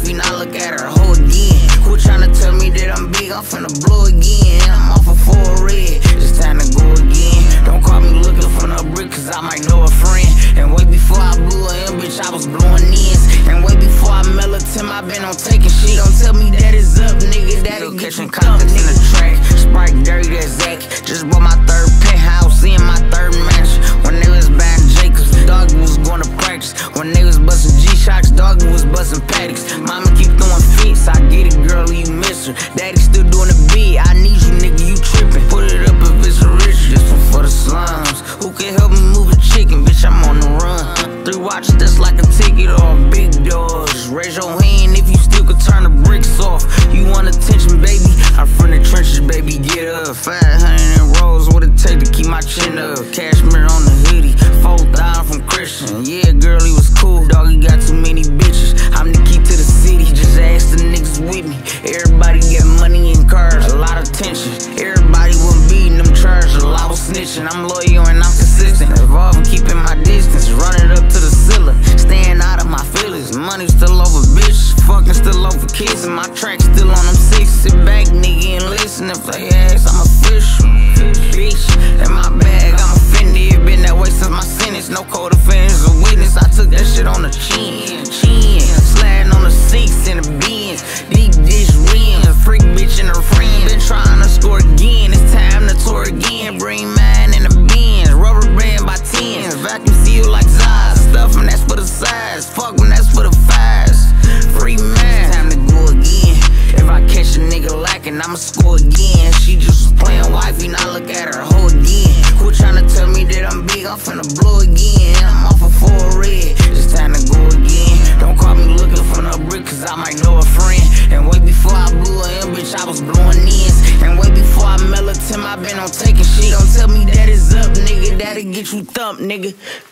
wifey, now look at her hoe again. Quit tryna tell me that I'm big, I'm finna blow again. I'm off a 4 red, it's time to go again. Don't call me looking for no brick, cause I might know a friend. And way before I blew a M, bitch, I was blowing ends. And way before I mellow Tim, I been on taking shit. Don't tell me that it's up, nigga, that'll get you contacts in the track. Sprite dirty, that's Zach. Just bought my 3rd penthouse, in my 3rd mansion. When they was buying Jacobs, dog was going to practice. When they was busting G-Shocks, dog was busting Paddocks. Mama keep throwing fits, I get it, girl, you miss her. Daddy still doing the beat, I need you, nigga, you tripping. Put it up if it's rich, this one for the slums. Who can help me move a chicken, bitch, I'm on the run. 3 watches, that's like a ticket or big doors. Raise your hand if you still could turn the bricks off. You want attention, baby? I'm from the trenches, baby, get up. 500 in rolls, what it take to keep my chin up. Cashmere on the hoodie, 4,000 from Christian. Yeah, girl, he was cool, dog, he got too many bitches. I'm the key to the city, just ask the niggas with me. Everybody get money and cars, a lot of tension. Everybody wasn't beating them charges, a lot was snitching. I'm loyal and I'm consistent, evolving, keeping my distance. Running up to the ceiling, staying out of my feelings. Money still over bitches, fucking still over kids. And my track still on them 6. Sit back, nigga, and listen. If they ask, I'm official. Bitch, in my bag, I'm offended. It been that way since my sentence. No code offenders or witness. I took that shit on the chin. Sliding on the 6 in the Benz. Deep dish rims. Freak bitch and her friend. Been trying to score again. It's time to tour again. Bring mine in the Benz. Rubber band by 10s. Vacuum seal like Zaz. Stuffing, that's for the size. Fuck them, that's for the fires. Free man. Time to go again. If I catch a nigga lacking, I'ma score again. She just was playing wifey, now look at her hoe again. Quit tryna tell me that I'm big, I'm finna blow again. I'm off a 4 red, it's time to go again. Don't call me looking for no brick, cause I might know a friend. And way before I blew a M, bitch, I was blowing ends. And way before I mellow Tim, I been on taking shit. Don't tell me that it's up, nigga, that'll get you thumped, nigga.